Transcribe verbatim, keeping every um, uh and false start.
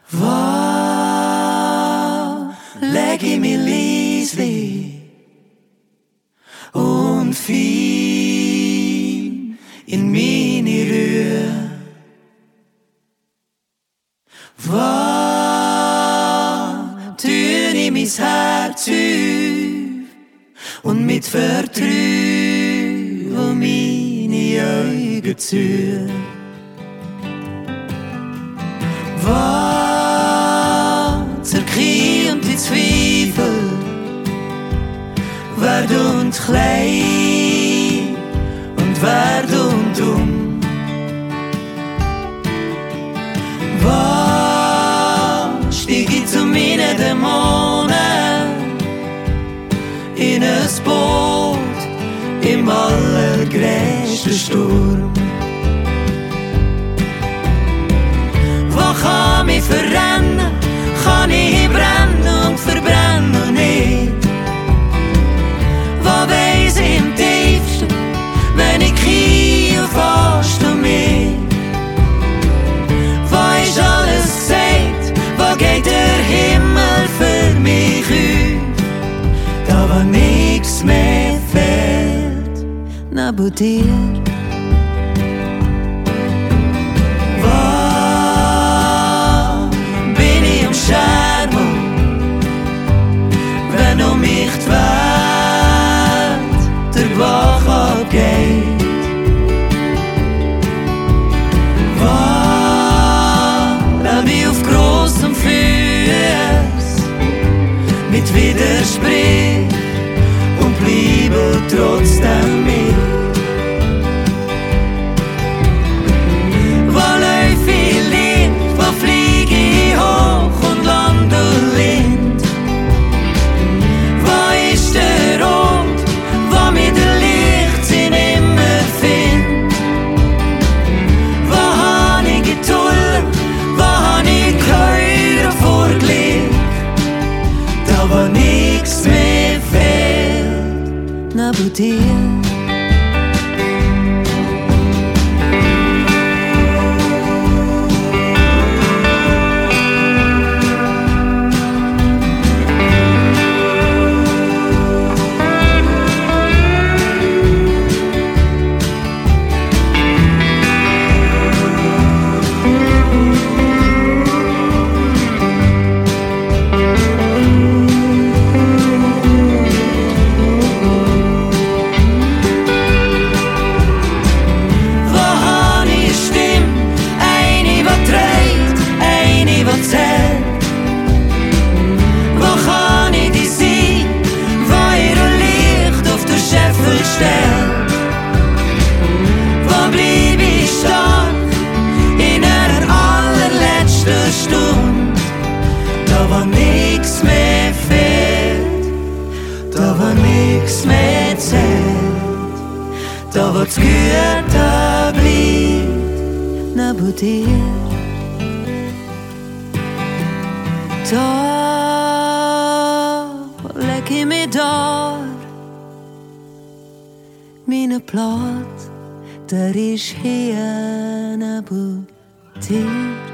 Wo leg ich mich leislich und fein in meine Ruhe? Wo tue ich mein Herz auf und mit Vertrauen meine Augen zu? Wo zerkrieg und die Zweifel werd und klein und werd und dumm. Wo stieg ich zu meinen Dämonen in ein Boot im allergrößten Sturm? Wo kann mich verrennen, kann ich brennen und verbrennen nicht? Wo weiss ich im tiefsten, wenn ich hier fast um mich? Wo ist alles gesagt, wo geht der Himmel für mich auf? Da wo nix mehr fehlt, neben dir. Wenn um mich die Welt der Bach abgeht, wo leb ich auf grossem Fuß mit Widerspruch und bleibe trotzdem mit? Wo läuf ich lieb, wo flieg ich hoch und lande lind? Aber nix mehr fehlt neben dir. Wo blieb ich stark in einer allerletzten Stunde? Da wo nix mehr fehlt, da wo nix mehr zählt, da wo das Gute bleibt neben dir. Da leg ich mich da. Meine Platz, der ist hier neben dir.